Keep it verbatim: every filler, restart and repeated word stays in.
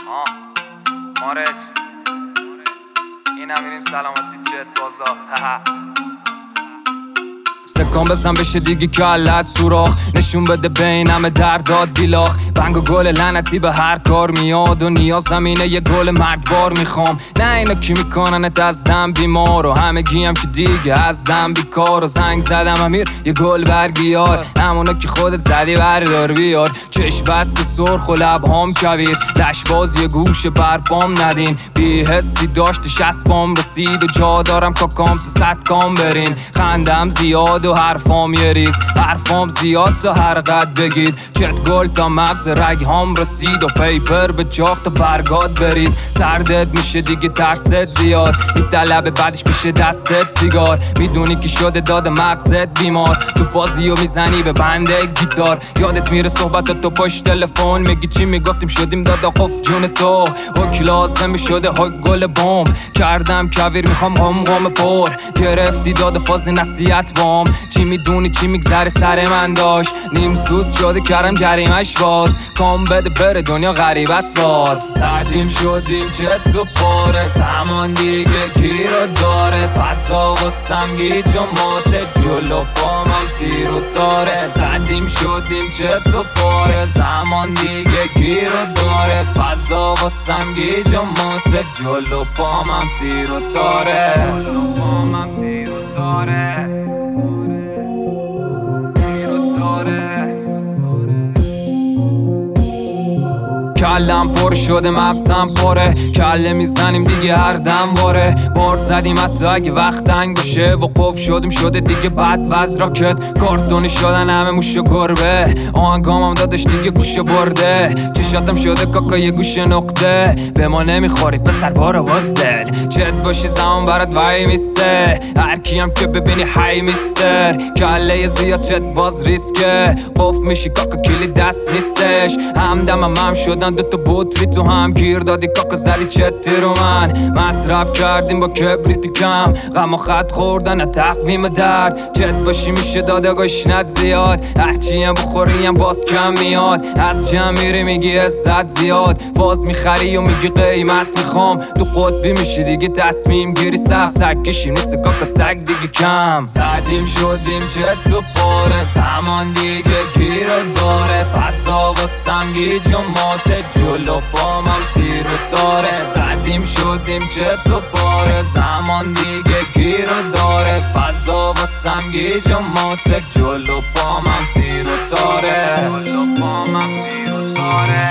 آه مارج اینم میریم سلامتی جت بازا. سکان بزن بشه دیگه کلت سوراخ، نشون بده بین همه درداد بیلاخ. بنگ و گل لعنتی به هر کار میاد و نیاز زمینه یه گل مرگبار میخوام. نه اینا کی میکننت از دم بیمار و همه گیم که دیگه از دم بیکار. و زنگ زدم امیر یه گل برگیار، همونا که خودت زدی بردار بیار. چشم بست سرخ و لبهام کویر، لش باز یه گوش برپام ندین. بی حسی داشت شصت پام رسید و جا دارم کاکام تا صد کام بریم. خندم زیاد و حرفام یه ریز، حرفام زیاد تا هر قد بگید. چت گل تا مغز رگ هم رسید و پیپر به چاق تا برگاد بریز. سردت میشه دیگه ترست زیاد، این طلب بعدش میشه دستت سیگار. میدونی که شده داد مغزت بیمار، تو فازیو میزنی به بند گیتار. یادت میره صحبت تو پشت تلفن، میگی چی میگفتیم شدیم دادا قف جون تو. حک لازم شده حک گل بوم کردم کویر میخوام قم قم پر. گرفتی داد فاز نصیحت بام، چی میدونی چی میگذره سر من داشت. نیم سوز شده کردم جریمش باز، کام بده بره دنیا غریب است باز. زدیم شدیم چه تو پاره، زمان دیگه کی رو داره. فضا و سمگی جماعت جلو پامم تیر و تاره. زدیم شدیم چه تو پاره، زمان دیگه کی رو داره. فضا و سمگی جماعت جلو پامم تیر و تاره. جلو پامم تیر و تاره. کلم پر شده مغزم پاره، کله میزنیم دیگه هر دم باره. بارد زدیم حتی اگه وقت تنگ باشه و قف شدیم شده دیگه بد وز راکت. کارتونی شدن همه موش و گربه، آهنگامم دادش دیگه گوشه برده. چشاتم شده کاکا یه گوشه نقطه، به ما نمیخورید پسر بارو باز دل. چت باشی زمان برات وای میسته، هر کیم که ببینی حی میستر. کله زیاد چت باز ریسکه، قف میشی کاکا کلی دست نیستش. همدمم هم شدن دو تا بطری تو هم گیر دادی کاکا زدی چتی رو من. مصرف کردیم با کبریتی کم، غم و خط خوردن تقویم درد. چت باشی میشه داده گشنت زیاد، هرچی هم بخوری هم باز کم میاد. از جمع میری میگی عزت زیاد، فاز میخری و میگی قیمت میخوام. تو قطبی میشی دیگه تصمیم گیری سخت، سگ کشی نیست کاکا سگ دیگه کم. زدیم شدیم چت تو پاره، زمان دیگه کی رو داره. فضا و سمگی جماعت جلو پامم تیر و تاره. زدیم شدیم چه تو پاره، زمان دیگه کی رو داره. فضا و سمگی جماعت جلو پامم تیر و تاره. جلو پامم تیر و تاره.